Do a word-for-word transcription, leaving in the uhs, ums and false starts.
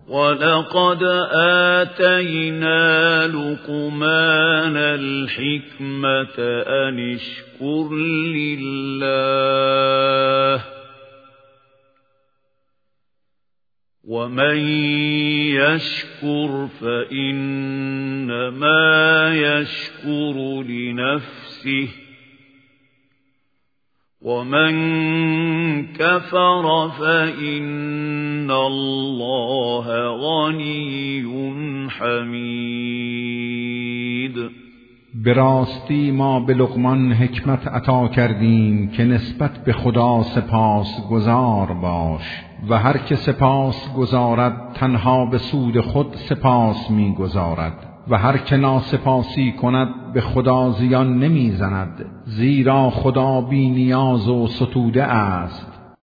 ولقد آتينا لقمان الحكمة أن اشكر لله ومن يشكر فإنما يشكر لنفسه ومن كفر فإن الله غنی حمید. به راستی ما به لقمان حکمت عطا کردیم که نسبت به خدا سپاس گزار باش و هر که سپاس گزارد تنها به سود خود سپاس می گزارد و هر که ناسپاسی کند به خدا زیان نمی زند، زیرا خدا بی نیاز و ستوده است.